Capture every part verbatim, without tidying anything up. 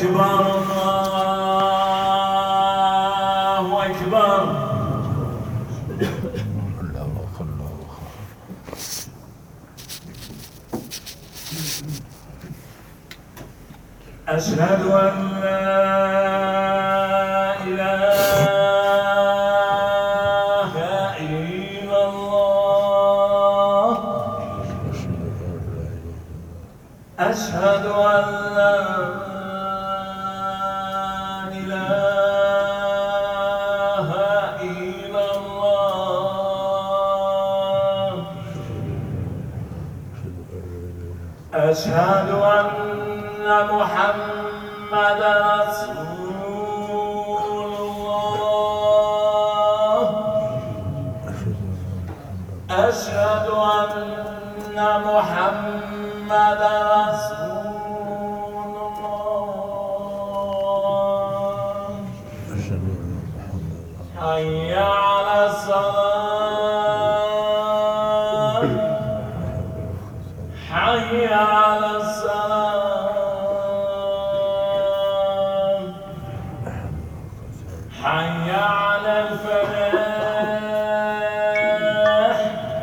أكبر الله أكبر. أشهد أن لا إله إلا الله. أشهد أن لا إله إلا الله. أشهد أن محمد رسول الله. أشهد أن محمد رسول الله. حي على الصلاة. حي على الصلاة. حي على الفلاح.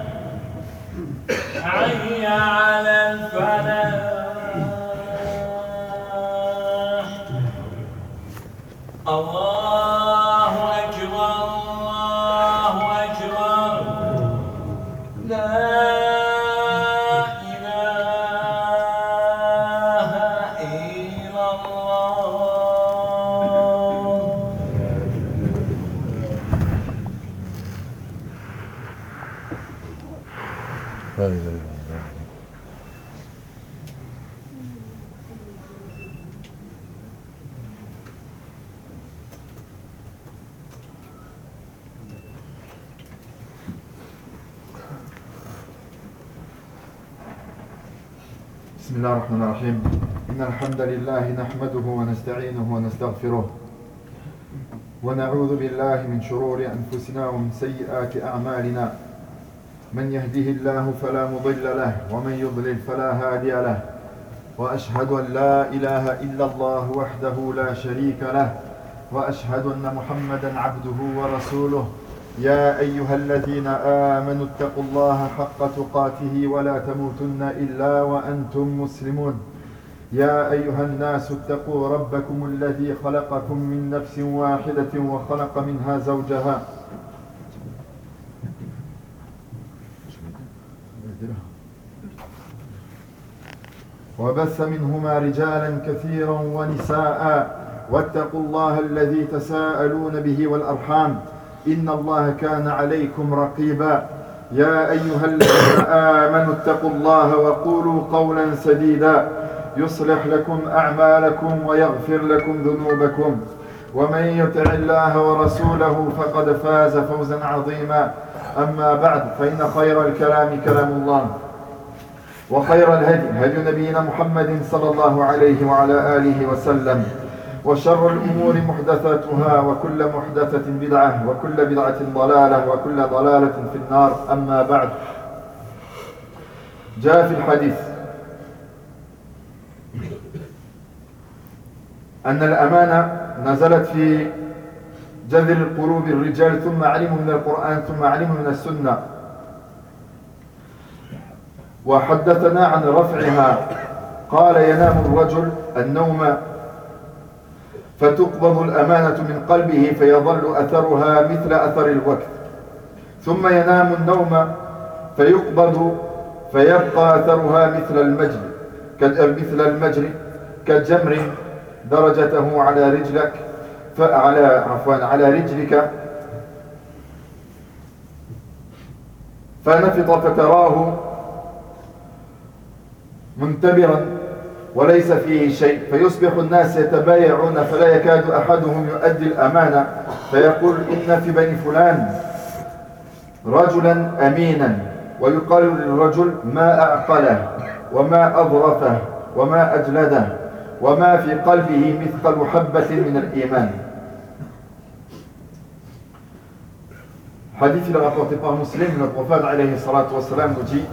حي على الفلاح. الله أكبر الله أكبر. لا إله إلا الله. لا إله إلا الله. بسم الله الرحمن الرحيم. إن الحمد لله نحمده ونستعينه ونستغفره ونعوذ بالله من شرور أنفسنا ومن سيئات أعمالنا. من يهده الله فلا مضل له ومن يضلل فلا هادي له. وأشهد أن لا إله إلا الله وحده لا شريك له. وأشهد أن محمدا عبده ورسوله. يا أيها الذين آمنوا اتقوا الله حق تقاته ولا تموتن إلا وأنتم مسلمون. يا أيها الناس اتقوا ربكم الذي خلقكم من نفس واحدة وخلق منها زوجها وبث منهما رجالا كثيرا ونساء. واتقوا الله الذي تساءلون به والأرحام إن الله كان عليكم رقيبا. يا أيها الذين آمنوا اتقوا الله وقولوا قولا سديدا يصلح لكم أعمالكم ويغفر لكم ذنوبكم. ومن يطع الله ورسوله فقد فاز فوزا عظيما. أما بعد فإن خير الكلام كلام الله وخير الهدي هدي نبينا محمد صلى الله عليه وعلى آله وسلم. وشر الأمور محدثاتها وكل محدثة بدعة وكل بدعة ضلالة وكل ضلالة في النار. أما بعد. جاء في الحديث أن الأمانة نزلت في جذر القلوب الرجال ثم علموا من القرآن ثم علموا من السنة. وحدثنا عن رفعها قال ينام الرجل النوم فتقبض الأمانة من قلبه فيظل أثرها مثل أثر الوقت. ثم ينام النوم فيقبض فيبقى أثرها مثل المجل مثل المجري كالجمر درجته على رجلك فعلى عفوا على رجلك فنفط فتراه منتبرا وليس فيه شيء. فيصبح الناس يتبايعون فلا يكاد أحدهم يؤدي الأمانة فيقول إن في بني فلان رجلا أمينا ويقال للرجل ما أعقله وما أظرفه وما أجلده وما في قلبه مثقل حبة من الإيمان. Hadith il est rapporté par Muslim. Le prophète alayhi salatu wassalam nous dit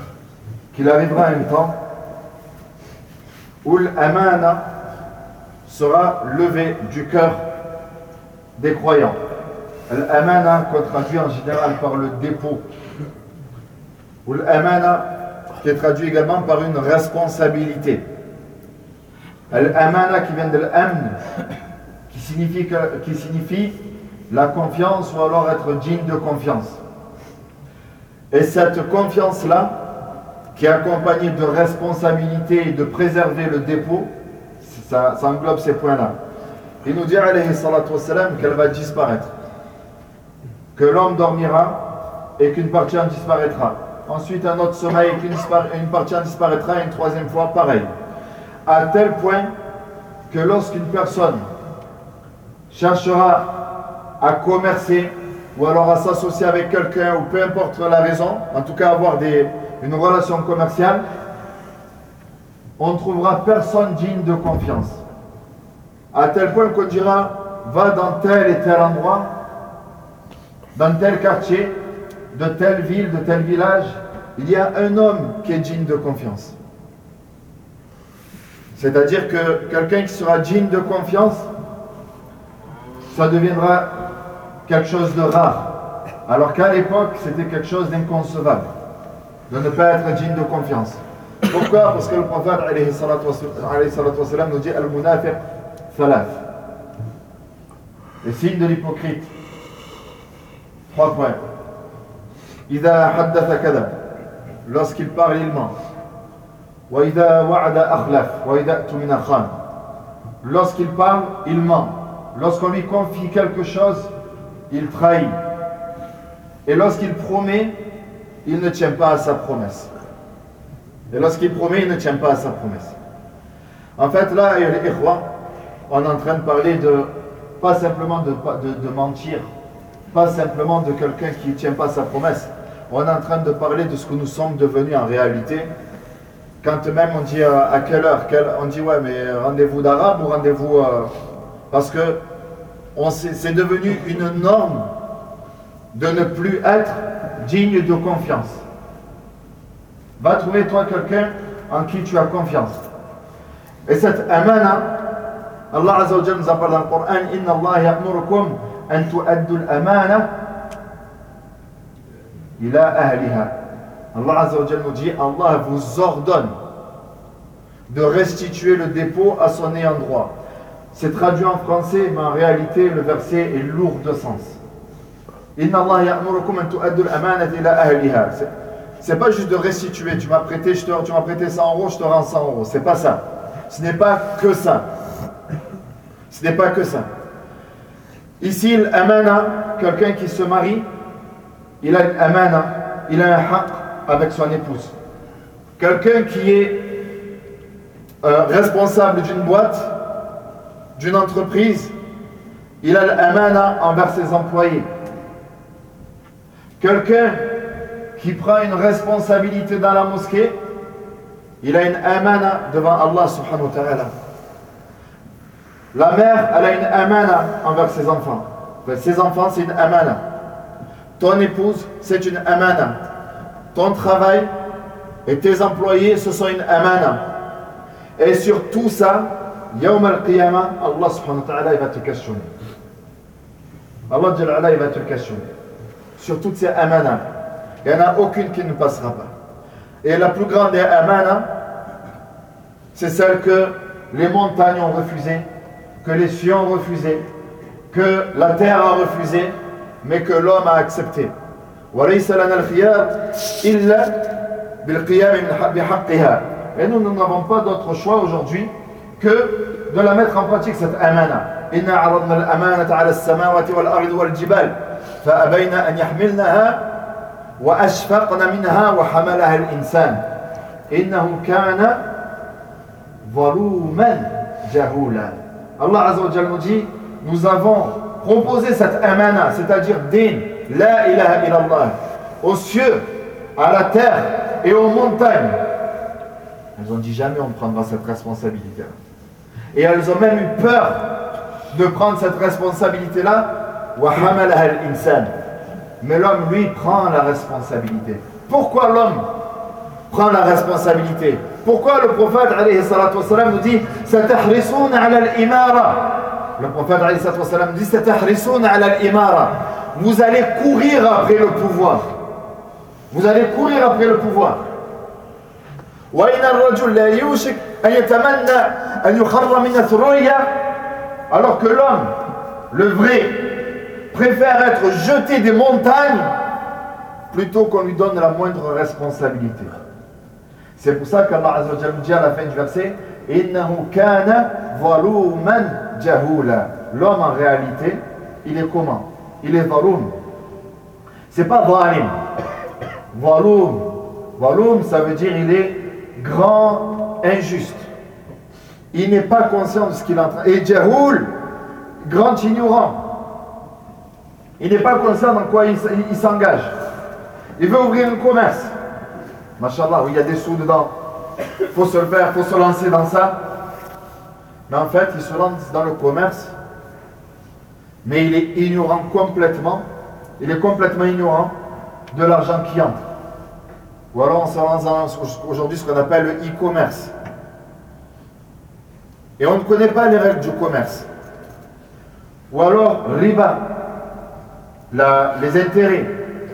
qu'il arrivera un temps où l'amana sera levée du cœur des croyants. L'amana, qu'on traduit en général par le dépôt, ou l'amana, qui est traduit également par une responsabilité. L'amana qui vient de l'amn, qui signifie, que, qui signifie la confiance ou alors être digne de confiance. Et cette confiance-là, qui est accompagnée de responsabilité et de préserver le dépôt, ça, ça englobe ces points-là. Il nous dit, alayhi salatu wassalam, qu'elle va disparaître. Que l'homme dormira et qu'une partie en disparaîtra. Ensuite, un autre sommeil et qu'une une partie en disparaîtra, et une troisième fois, pareil. À tel point que lorsqu'une personne cherchera à commercer ou alors à s'associer avec quelqu'un, ou peu importe la raison, en tout cas avoir des, une relation commerciale, on ne trouvera personne digne de confiance. À tel point qu'on dira, va dans tel et tel endroit, dans tel quartier, de telle ville, de tel village, il y a un homme qui est digne de confiance. C'est-à-dire que quelqu'un qui sera digne de confiance, ça deviendra quelque chose de rare. Alors qu'à l'époque, c'était quelque chose d'inconcevable, de ne pas être digne de confiance. Pourquoi? Parce que le prophète, alayhi salatu wassalam, nous dit « Al-munafiq thalath ». Les signes de l'hypocrite. Trois points. Idha haddatha kadab. Lorsqu'il parle, il ment. Wa idha wa'ada akhlaf. Wa idha tumina khan. Lorsqu'il parle, il ment. Lorsqu'on lui confie quelque chose, il trahit. Et lorsqu'il promet, il ne tient pas à sa promesse. Et lorsqu'il promet, il ne tient pas à sa promesse. En fait, là, les ikhwa, on est en train de parler de, pas simplement de, de, de mentir, pas simplement de quelqu'un qui ne tient pas sa promesse. On est en train de parler de ce que nous sommes devenus en réalité. Quand même on dit euh, à quelle heure, quelle, on dit ouais mais rendez-vous d'arabe ou rendez-vous... Euh, parce que c'est devenu une norme de ne plus être digne de confiance. Va trouver toi quelqu'un en qui tu as confiance. Et cette amana, Allah Azza wa Jalla nous en parle dans le Coran, Inna Allah ya'murukum an tu'addu al-amana ila ahliha. Allah Azza wa Jalla nous dit, Allah vous ordonne de restituer le dépôt à son ayant droit. C'est traduit en français, mais en réalité le verset est lourd de sens. Inna Allah ya'murukum an tu'addu al-amanata ila ahliha. C'est pas juste de restituer, tu m'as prêté, je te, tu m'as prêté cent euros, je te rends cent euros. C'est pas ça. Ce n'est pas que ça. Ce n'est pas que ça. Ici, l'amana, quelqu'un qui se marie, il a une amana, il a un haq avec son épouse. Quelqu'un qui est euh, responsable d'une boîte, d'une entreprise, il a l'amana envers ses employés. Quelqu'un qui prend une responsabilité dans la mosquée, il a une amana devant Allah subhanahu wa ta'ala. La mère, elle a une amana envers ses enfants. Enfin, ses enfants, c'est une amana. Ton épouse, c'est une amana. Ton travail et tes employés, ce sont une amana. Et sur tout ça, Yawm al-Qiyamah, Allah subhanahu wa ta'ala, il va te questionner. Allah Jalla ala, il va te questionner. Sur toutes ces amanas. Il n'y en a aucune qui ne passera pas. Et la plus grande des amanas, c'est celle que les montagnes ont refusée, que les cieux ont refusé, que la terre a refusé, mais que l'homme a accepté. Et nous, nous n'avons pas d'autre choix aujourd'hui que de la mettre en pratique, cette amana. Inna aradna al-amanata ala as-samawati wal-ardi wal-jibal fa abayna an yahmilnaha wa ashfaqna minha wa hamalaha al-insan innahu kana zaluman jahula. Allah Azza wa Jalla nous dit, nous avons proposé cette amana, c'est-à-dire din, la ilaha illallah, aux cieux, à la terre et aux montagnes. Elles ont dit jamais on prendra cette responsabilité-là. Et elles ont même eu peur de prendre cette responsabilité-là. Wa hamalaha al-insan. Mais l'homme, lui, prend la responsabilité. Pourquoi l'homme prend la responsabilité? Pourquoi le prophète alayhi salatu wassalam nous dit Satahrisoun ala al-imara? Le prophète alayhi salatu wassalam nous dit Satahrisoun ala al-imara. Vous allez courir après le pouvoir. Vous allez courir après le pouvoir. وإن الرجل لا يوشك أن يتمنى أن يخر من ثريا. Alors que l'homme, le vrai, préfère être jeté des montagnes plutôt qu'on lui donne la moindre responsabilité. C'est pour ça qu'Allah Azza wa Jalla dit à la fin du verset Innahu kana zaluman jahula. L'homme en réalité, il est comment? Il est zaloum. C'est pas zalim. Zaloum. Zaloum, ça veut dire il est grand, injuste. Il n'est pas conscient de ce qu'il est en train. Et jahoul, grand ignorant. Il n'est pas conscient dans quoi il, il s'engage. Il veut ouvrir un commerce. Mashallah, où il y a des sous dedans. Il faut se le faire, il faut se lancer dans ça. Mais en fait, il se lance dans le commerce. Mais il est ignorant complètement. Il est complètement ignorant de l'argent qui entre. Ou alors on se lance dans aujourd'hui ce qu'on appelle le e-commerce. Et on ne connaît pas les règles du commerce. Ou alors riba, la, les intérêts.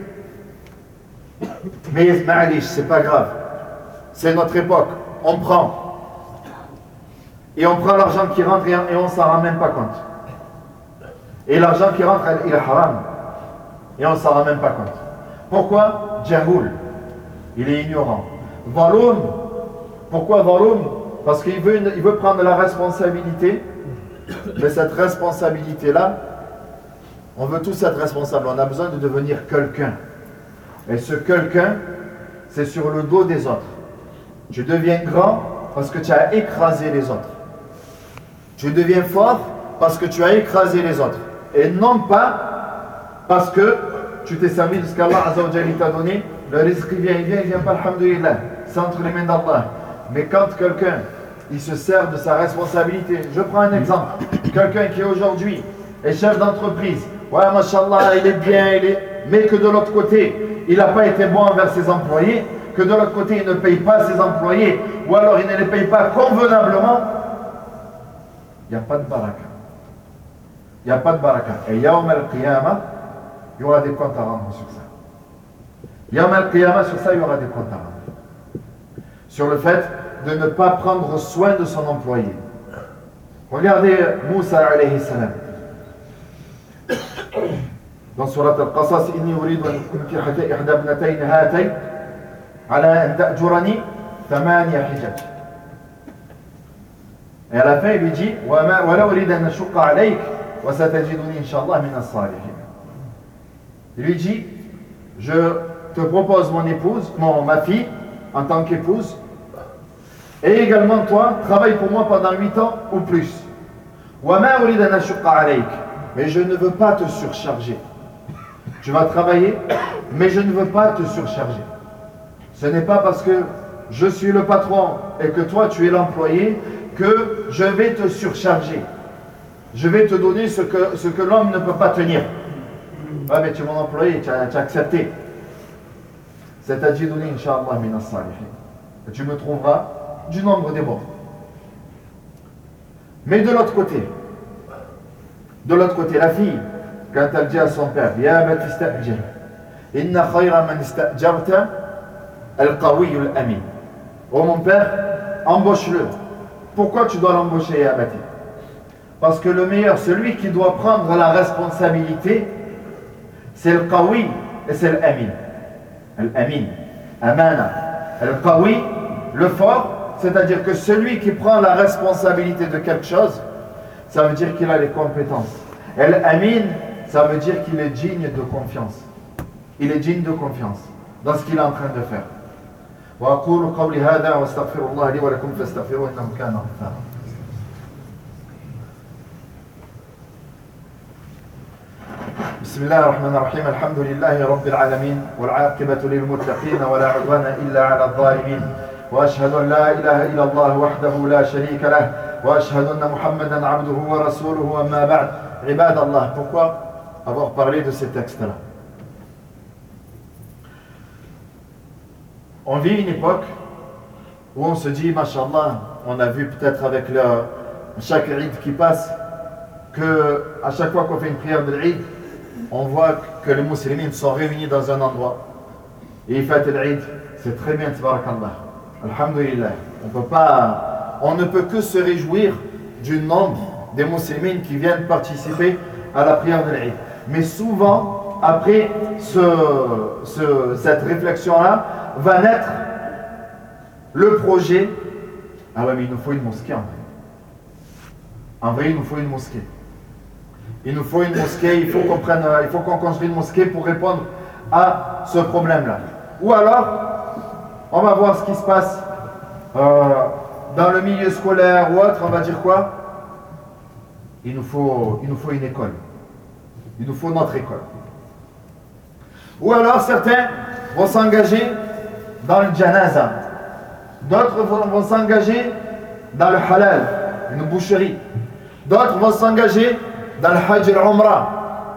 Mais ma'alish, c'est pas grave. C'est notre époque. On prend. Et on prend l'argent qui rentre et on ne s'en rend même pas compte. Et l'argent qui rentre, il est haram. Et on ne s'en rend même pas compte. Pourquoi? Jahoul. Il est ignorant. Zaloum. Pourquoi Zaloum? Parce qu'il veut, une, il veut prendre la responsabilité. Mais cette responsabilité-là, on veut tous être responsables. On a besoin de devenir quelqu'un. Et ce quelqu'un, c'est sur le dos des autres. Tu deviens grand parce que tu as écrasé les autres. Tu deviens fort parce que tu as écrasé les autres. Et non pas parce que tu t'es servi de ce qu'Allah Azza wa Jalla t'a donné. Le risque vient, il vient, il vient pas, alhamdoulilah. C'est entre les mains d'Allah. Mais quand quelqu'un, il se sert de sa responsabilité. Je prends un exemple. Quelqu'un qui aujourd'hui est chef d'entreprise. Ouais, mashallah, il est bien, il est... mais que de l'autre côté, il n'a pas été bon envers ses employés, que de l'autre côté, il ne paye pas ses employés, ou alors il ne les paye pas convenablement, il n'y a pas de baraka. Il n'y a pas de baraka. Et Yawm al-Qiyamah, il y aura des comptes à rendre sur ça. Yawm al-Qiyamah, sur ça, il y aura des comptes à rendre. Sur le fait de ne pas prendre soin de son employé. Regardez Moussa alayhi salam. Dans Surat Al-Qasas, Inni uridu an unkihaka ihda ibnatayn hatayn ala an ta'jurani thamaniya hijaj. Et à la fin, il lui dit wa ma wa la uridu an ashqa alayk wa satajiduni inshallah min as-salihin. Il lui dit je te propose mon épouse, mon, ma fille en tant qu'épouse, et également toi, travaille pour moi pendant huit ans ou plus. Wa ma uridu an ashqa alayk. Mais je ne veux pas te surcharger. Tu vas travailler, mais je ne veux pas te surcharger. Ce n'est pas parce que je suis le patron et que toi tu es l'employé que je vais te surcharger. Je vais te donner ce que, ce que l'homme ne peut pas tenir. Ah mais tu es mon employé, tu as, tu as accepté. C'est-à-dire donner Inch'Allah min as-salihin. Et tu me trouveras du nombre des bons. Mais de l'autre côté, de l'autre côté, la fille, quand elle dit à son père, Ya bati ista'jir, inna khayra man ista'jarta al-qawiy al-amin. Oh mon père, embauche-le. Pourquoi tu dois l'embaucher, Ya bati? Parce que le meilleur, celui qui doit prendre la responsabilité, c'est le qawi et c'est l'amin. L'amin, amana. Le qawi, le fort, c'est-à-dire que celui qui prend la responsabilité de quelque chose, ça veut dire qu'il a les compétences. Et l'amin, ça veut dire qu'il est digne de confiance. Il est digne de confiance dans ce qu'il est en train de faire. وأقول قولي هذا وأستغفر الله لي ولكم فاستغفروه إنه كان غفارا. بسم الله الرحمن الرحيم الحمد لله رب العالمين والعاقبة للمتقين ولا عدوان إلا على الظالمين وأشهد أن لا إله إلا الله وحده لا شريك له وأشهد أن محمدا عبده ورسوله أما بعد عباد الله. Pourquoi avoir parlé de ces textes-là? On vit une époque où on se dit, Masha'Allah, on a vu peut-être avec le, chaque Eid qui passe, que à chaque fois qu'on fait une prière de l'Eid, on voit que les musulmans sont réunis dans un endroit. Et ils fêtent l'Eid, c'est très bien, tabarakallah. Alhamdulillah. On peut pas, on ne peut que se réjouir du nombre des musulmans qui viennent participer à la prière de l'Eid. Mais souvent, après ce, ce, cette réflexion-là, va naître le projet. Ah ouais, mais il nous faut une mosquée en vrai. En vrai, il nous faut une mosquée. Il nous faut une mosquée, il faut qu'on prenne, il faut qu'on construise une mosquée pour répondre à ce problème-là. Ou alors, on va voir ce qui se passe euh, dans le milieu scolaire ou autre, on va dire quoi? Il nous faut, il nous faut une école. Il nous faut notre école. Ou alors certains vont s'engager dans le janaza. D'autres vont, vont s'engager dans le halal, une boucherie. D'autres vont s'engager dans le hajj et l'umrah.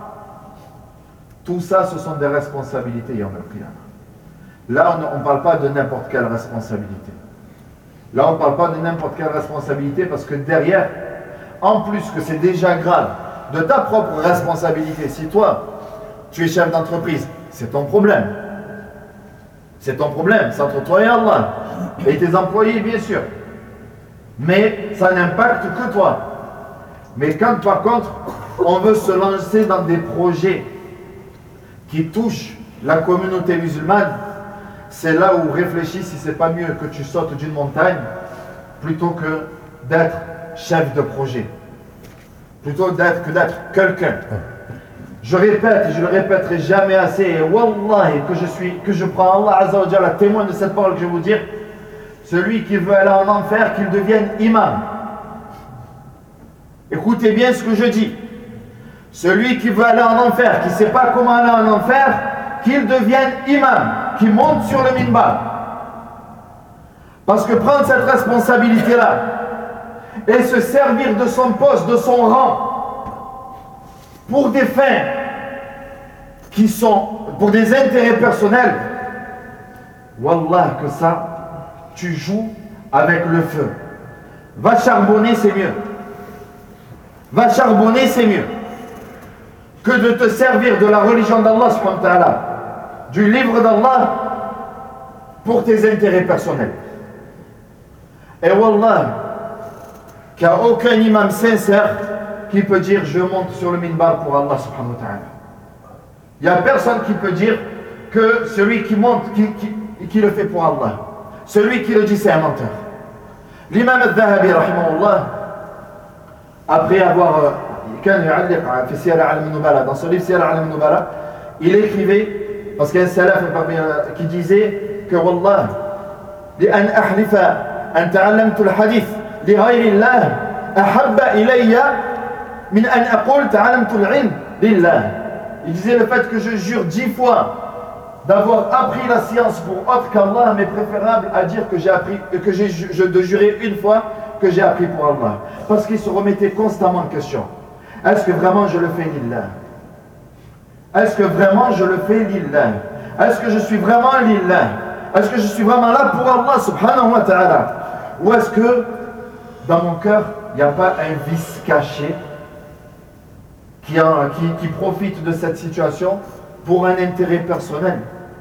Tout ça, ce sont des responsabilités, Yawm al-Qiyamah. Là, on ne parle pas de n'importe quelle responsabilité. Là, on ne parle pas de n'importe quelle responsabilité parce que derrière, en plus que c'est déjà grave, de ta propre responsabilité, si toi, tu es chef d'entreprise, c'est ton problème. C'est ton problème, c'est entre toi et Allah. Et tes employés, bien sûr. Mais ça n'impacte que toi. Mais quand, par contre, on veut se lancer dans des projets qui touchent la communauté musulmane, c'est là où réfléchis si c'est pas mieux que tu sautes d'une montagne plutôt que d'être chef de projet. Plutôt d'être que d'être quelqu'un. Je répète et je le répéterai jamais assez, et wallahi que je suis, que je prends Allah Azza wa Jalla témoin de cette parole que je vais vous dire, celui qui veut aller en enfer, qu'il devienne imam. Écoutez bien ce que je dis. Celui qui veut aller en enfer, qui ne sait pas comment aller en enfer, qu'il devienne imam, qu'il monte sur le minbar. Parce que prendre cette responsabilité-là et se servir de son poste, de son rang, pour des fins qui sont, pour des intérêts personnels, wallah que ça, tu joues avec le feu. Va charbonner, c'est mieux. Va charbonner, c'est mieux que de te servir de la religion d'Allah subhanahu wa ta'ala, du livre d'Allah pour tes intérêts personnels. Et wallah, qu'il n'y a aucun imam sincère qui peut dire je monte sur le minbar pour Allah subhanahu wa ta'ala. Il n'y a personne qui peut dire que celui qui monte, qui, qui, qui le fait pour Allah. Celui qui le dit, c'est un menteur. L'imam al-Dhahabi, rahimahullah, après avoir dans son livre Siyar al Nubala, il écrivait, parce qu'il y a un salaf qui disait que wallah, لأن أحلف أن تعلمت الحديث لغير الله أحب إلي من أن أقول تعلمت العلم لله. Il disait le fait que je jure dix fois d'avoir appris la science pour autre qu'Allah m'est préférable à dire que j'ai appris, que j'ai je, de jurer une fois que j'ai appris pour Allah. Parce qu'il se remettait constamment en question. Est-ce que vraiment je le fais lillah? Est-ce que vraiment je le fais lillah? Est-ce que je suis vraiment lillah? Est-ce que je suis vraiment là pour Allah subhanahu wa ta'ala? Ou est-ce que dans mon cœur, il n'y a pas un vice caché qui, en, qui, qui profite de cette situation pour un intérêt personnel?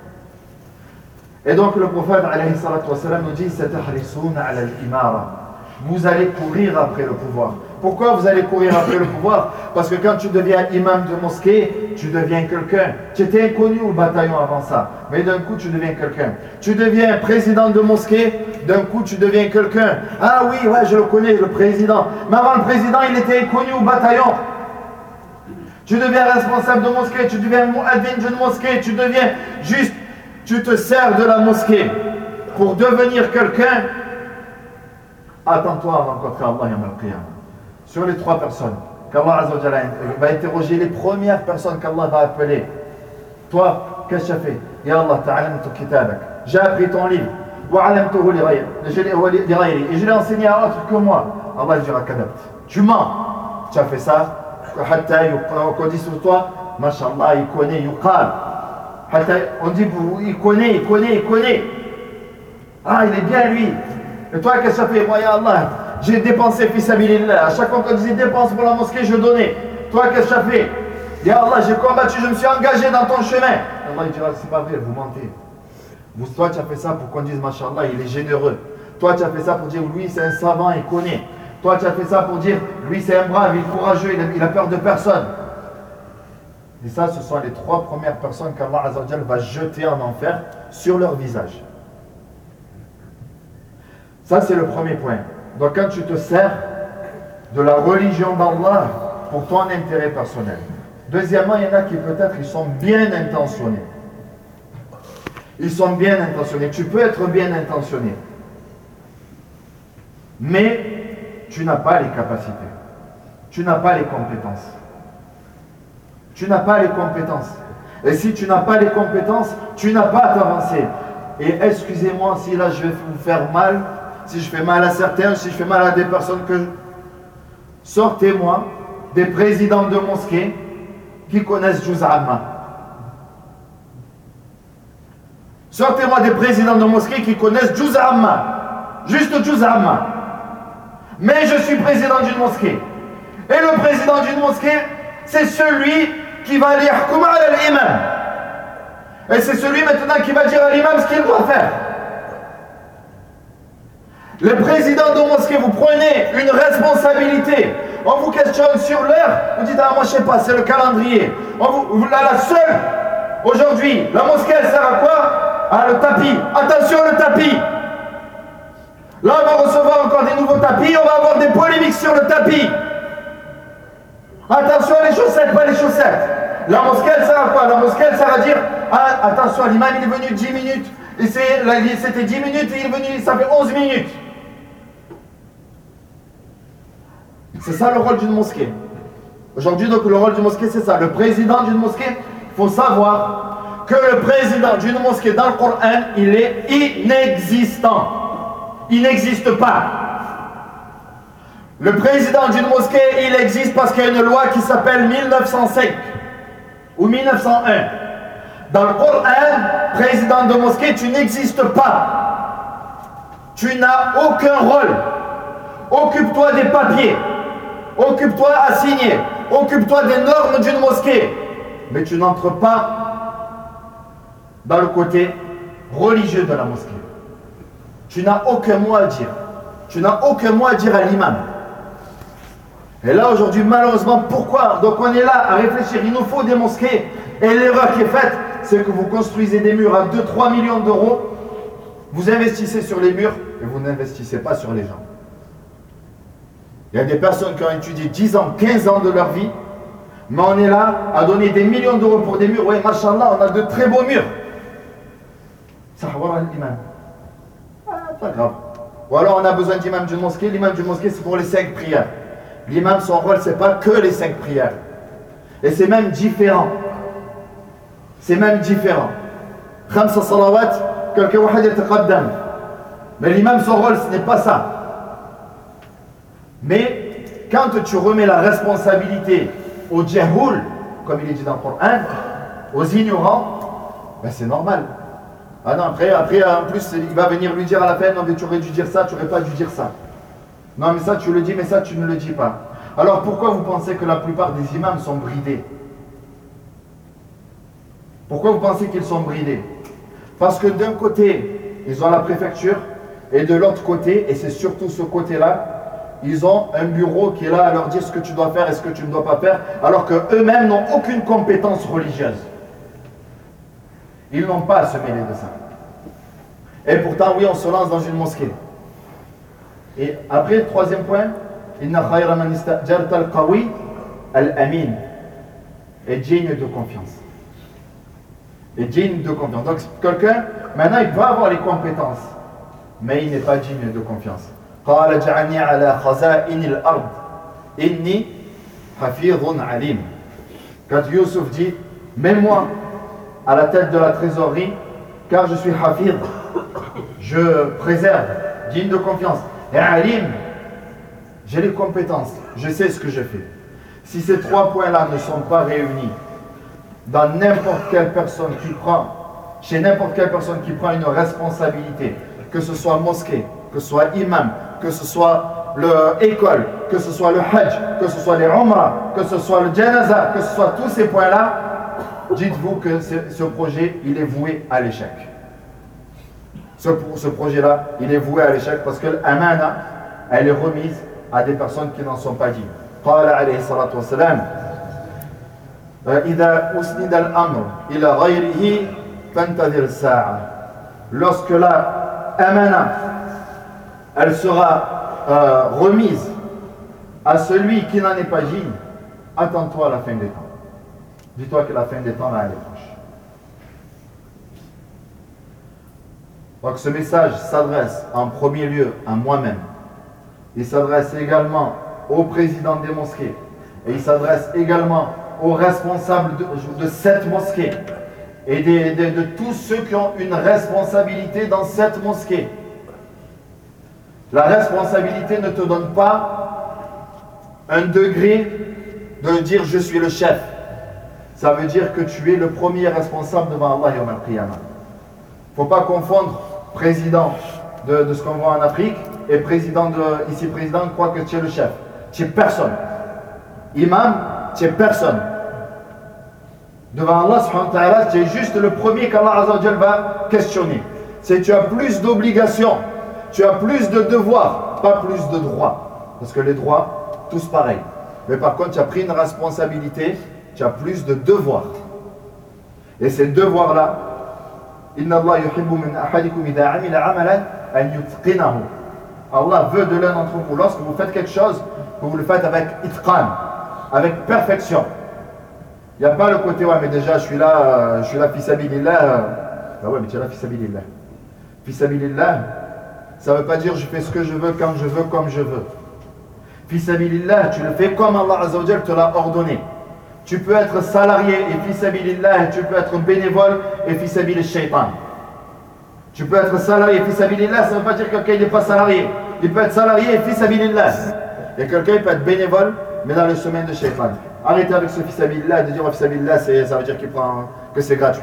Et donc le prophète alayhi salatu wa salam nous dit Satahrisuna ala al-imara. Vous allez courir après le pouvoir. Pourquoi vous allez courir après le pouvoir? Parce que quand tu deviens imam de mosquée, tu deviens quelqu'un. Tu étais inconnu au bataillon avant ça, mais d'un coup tu deviens quelqu'un. Tu deviens président de mosquée, d'un coup tu deviens quelqu'un. Ah oui, ouais, je le connais, le président. Mais avant le président, il était inconnu au bataillon. Tu deviens responsable de mosquée, tu deviens muaddin d'une mosquée, tu deviens juste, tu te sers de la mosquée pour devenir quelqu'un. Attends-toi à rencontrer Allah yawm al-Qiyamah. Sur les trois personnes qu'Allah Azza wa Jalla va interroger, les premières personnes qu'Allah va appeler. Toi, qu'est-ce que tu as fait? Ya Allah, ta'alamtu kitabak. J'ai appris ton livre. Wa alamtuhu li ghayri. Et je l'ai enseigné à autre que moi. Allah dira kadabt. Tu mens. Tu as fait ça. On dit sur toi, Masha'Allah, il connaît, yuqal. On dit, il connaît, il connaît, il connaît. Ah, il est bien lui. Et toi, qu'est-ce que tu as fait? Moi, ya Allah, j'ai dépensé fi sabilillah. À chaque fois qu'on disait dépense pour la mosquée, je donnais. Toi, qu'est-ce que tu as fait? Ya Allah, j'ai combattu, je me suis engagé dans ton chemin. Allah il dira, c'est pas vrai, vous mentez. Vous, toi, tu as fait ça pour qu'on dise, Masha'Allah, il est généreux. Toi, tu as fait ça pour dire, lui, c'est un savant, il connaît. Toi, tu as fait ça pour dire, lui, c'est un brave, il est courageux, il a, il a peur de personne. Et ça, ce sont les trois premières personnes qu'Allah Azza wa Jal va jeter en enfer sur leur visage. Ça, c'est le premier point. Donc, quand tu te sers de la religion d'Allah pour ton intérêt personnel. Deuxièmement, il y en a qui peut-être, ils sont bien intentionnés. Ils sont bien intentionnés. Tu peux être bien intentionné. Mais tu n'as pas les capacités. Tu n'as pas les compétences. Tu n'as pas les compétences. Et si tu n'as pas les compétences, tu n'as pas à t'avancer. Et excusez-moi si là je vais vous faire mal, si je fais mal à certains, si je fais mal à des personnes que... Sortez-moi des présidents de mosquées qui connaissent Juz Amma. Sortez-moi des présidents de mosquées qui connaissent Juz Amma. Juste Juz Amma. Mais je suis président d'une mosquée. Et le président d'une mosquée, c'est celui qui va aller à l'imam. Et c'est celui maintenant qui va dire à l'imam ce qu'il doit faire. Le président de mosquée, vous prenez une responsabilité. On vous questionne sur l'heure, vous dites, ah moi je sais pas, c'est le calendrier. On vous, vous la seule, aujourd'hui, la mosquée elle sert à quoi? Ah le tapis. Attention le tapis. Là on va recevoir encore des nouveaux tapis, on va avoir des polémiques sur le tapis. Attention les chaussettes, pas les chaussettes. La mosquée elle sert à quoi? La mosquée elle sert à dire, ah, attention l'imam il est venu dix minutes, et c'était dix minutes et il est venu, ça fait onze minutes. C'est ça le rôle d'une mosquée. Aujourd'hui, donc, le rôle d'une mosquée, c'est ça. Le président d'une mosquée, il faut savoir que le président d'une mosquée dans le Coran, il est inexistant. Il n'existe pas. Le président d'une mosquée, il existe parce qu'il y a une loi qui s'appelle mille neuf cent cinq ou mille neuf cent un. Dans le Coran, président de mosquée, tu n'existes pas. Tu n'as aucun rôle. Occupe-toi des papiers. Occupe-toi à signer. Occupe-toi des normes d'une mosquée. Mais tu n'entres pas dans le côté religieux de la mosquée. Tu n'as aucun mot à dire. Tu n'as aucun mot à dire à l'imam. Et là aujourd'hui, malheureusement, pourquoi? Donc on est là à réfléchir. Il nous faut des mosquées. Et l'erreur qui est faite, c'est que vous construisez des murs à deux à trois millions d'euros. Vous investissez sur les murs et vous n'investissez pas sur les gens. Il y a des personnes qui ont étudié dix ans, quinze ans de leur vie, mais on est là à donner des millions d'euros pour des murs. Oui, machallah, on a de très beaux murs. Ça va l'imam. Ah, pas grave. Ou alors on a besoin d'imam d'une mosquée. L'imam d'une mosquée, c'est pour les cinq prières. L'imam, son rôle, c'est pas que les cinq prières. Et c'est même différent. C'est même différent. Khamsa salawat, quelqu'un wahad yataqaddam. Mais l'imam, son rôle, ce n'est pas ça. Mais quand tu remets la responsabilité aux djahoul, comme il est dit dans le Coran, aux ignorants, ben c'est normal. Ah non, après, après, en plus, il va venir lui dire à la fin, non mais tu aurais dû dire ça, tu n'aurais pas dû dire ça. Non mais ça tu le dis, mais ça tu ne le dis pas. Alors pourquoi vous pensez que la plupart des imams sont bridés? Pourquoi vous pensez qu'ils sont bridés? Parce que d'un côté, ils ont la préfecture, et de l'autre côté, et c'est surtout ce côté-là, ils ont un bureau qui est là à leur dire ce que tu dois faire et ce que tu ne dois pas faire, alors qu'eux-mêmes n'ont aucune compétence religieuse. Ils n'ont pas à se mêler de ça. Et pourtant, oui, on se lance dans une mosquée. Et après, le troisième point, Inna khayra man istajarta al-qawi al-amin, est digne de confiance. Est digne de confiance. Donc, quelqu'un, maintenant, il peut avoir les compétences, mais il n'est pas digne de confiance. قال اجعلني على خزائن الأرض إني حفيظ عليم. Quand Youssouf dit, mets-moi à la tête de la trésorerie, car je suis hafid, je préserve, digne de confiance. Et alim, j'ai les compétences, je sais ce que je fais. Si ces trois points-là ne sont pas réunis dans n'importe quelle personne qui prend, chez n'importe quelle personne qui prend une responsabilité, que ce soit mosquée, que ce soit imam, que ce soit l'école, que ce soit le hajj, que ce soit les umrah, que ce soit le janaza, que ce soit tous ces points-là, dites-vous que ce, ce projet, il est voué à l'échec. Ce, ce projet-là, il est voué à l'échec parce que l'amana, elle est remise à des personnes qui n'en sont pas dignes. قال عليه الصلاة والسلام إذا أسند الأمر إلى غيره فانتظر الساعة. Lorsque la amana, elle sera euh, remise à celui qui n'en est pas digne, attends-toi à la fin des temps. Dis-toi que la fin des temps, là, elle est proche. Donc ce message s'adresse en premier lieu à moi-même. Il s'adresse également aux présidents des mosquées. Et il s'adresse également aux responsables de, de cette mosquée. Et de, de, de tous ceux qui ont une responsabilité dans cette mosquée. La responsabilité ne te donne pas un degré de dire je suis le chef. Ça veut dire que tu es le premier responsable devant Allah Yawm al-Qiyamah. Il ne faut pas confondre président de, de ce qu'on voit en Afrique et président de, ici président croit que tu es le chef. Tu es personne. Imam, tu es personne. Devant Allah subhanahu wa ta'ala, tu es juste le premier qu'Allah azza wa jalla va questionner. C'est tu as plus d'obligations, tu as plus de devoirs, pas plus de droits. Parce que les droits, tous pareils. Mais par contre, tu as pris une responsabilité, tu as plus de devoirs. Et ces devoirs-là, Inna Allah yuhibbu min ahadikum idha amila amalan an yutqinahu. Allah veut de l'un d'entre vous, lorsque vous faites quelque chose, que vous le faites avec itqan, avec perfection. Il n'y a pas le côté, ouais, mais déjà, je suis là, euh, je suis là, fisabilillah. Euh, bah ouais, mais tu es là, fisabilillah. Fisabilillah, ça ne veut pas dire je fais ce que je veux, quand je veux, comme je veux. Fisabilillah, tu le fais comme Allah Azza wa Jal te l'a ordonné. Tu peux être salarié et fisabilillah, et tu peux être bénévole et fisabilil shaitan. Tu peux être salarié et fisabilillah, ça ne veut pas dire que quelqu'un n'est pas salarié. Il peut être salarié et fisabilillah. Et quelqu'un peut être bénévole, mais dans le chemin de shaitan. Arrêtez avec ce fisabilillah, de dire oh, fisabilillah, ça veut dire qu'il prend, que c'est gratuit.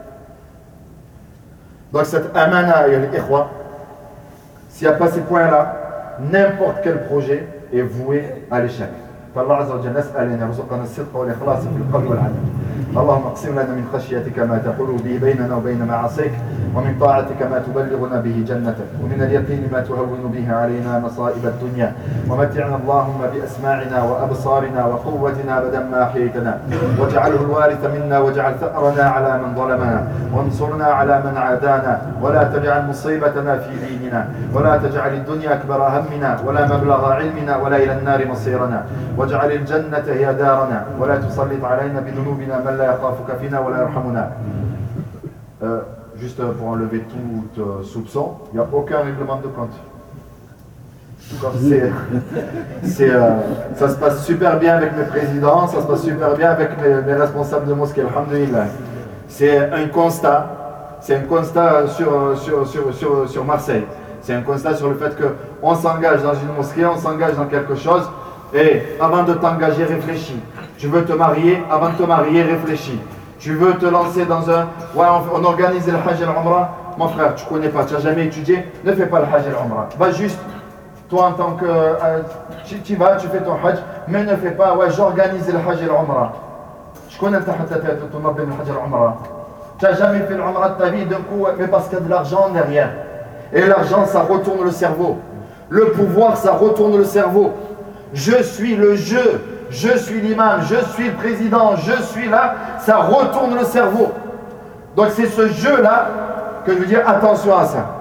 Donc cette amana et l'ikhwa, s'il n'y a pas ces points-là, n'importe quel projet est voué à l'échec. فالله عز وجل نسأل أن يرزقنا الصدق والإخلاص في القول والعمل. اللهم اقسم لنا من خشيتك ما تحول به بيننا وبين معاصيك ومن طاعتك ما تبلغنا به جنتك ومن اليقين ما تهون به علينا مصائب الدنيا ومتعنا اللهم بأسماعنا وأبصارنا وقوتنا أبدا ما أحييتنا واجعله الوارث منا واجعل ثأرنا على من ظلمنا وانصرنا على من عادانا ولا تجعل مصيبتنا في ديننا ولا تجعل الدنيا أكبر همنا ولا مبلغ علمنا ولا إلى النار مصيرنا واجعل الجنة هي دارنا ولا تسلط علينا بذنوبنا من لا يخافك فينا ولا يرحمنا. Euh, juste pour enlever tout euh, soupçon, il n'y a aucun règlement de compte. C'est, c'est, euh, ça se passe super bien avec mes présidents, ça se passe super bien avec mes, mes responsables de mosquée, alhamdulillah. C'est un constat, c'est un constat sur, sur, sur, sur, sur Marseille. C'est un constat sur le fait qu'on s'engage dans une mosquée, on s'engage dans quelque chose. Et avant de t'engager, réfléchis. Tu veux te marier, avant de te marier, réfléchis. Tu veux te lancer dans un... Ouais, on, on organise le Hajj et l'Umrah. Mon frère, tu ne connais pas, tu n'as jamais étudié. Ne fais pas le Hajj et l'Umrah. Va juste, toi en tant que... Euh, tu, tu vas, tu fais ton Hajj, mais ne fais pas, ouais, j'organise le Hajj et l'Umrah. Je connais le Hajj et l'Umrah. Tu n'as jamais fait l'Umrah de ta vie d'un coup, mais parce qu'il y a de l'argent derrière. Et l'argent, ça retourne le cerveau. Le pouvoir, ça retourne le cerveau. Je suis le jeu, je suis l'imam, je suis le président, je suis là, ça retourne le cerveau. Donc c'est ce jeu-là que je veux dire attention à ça.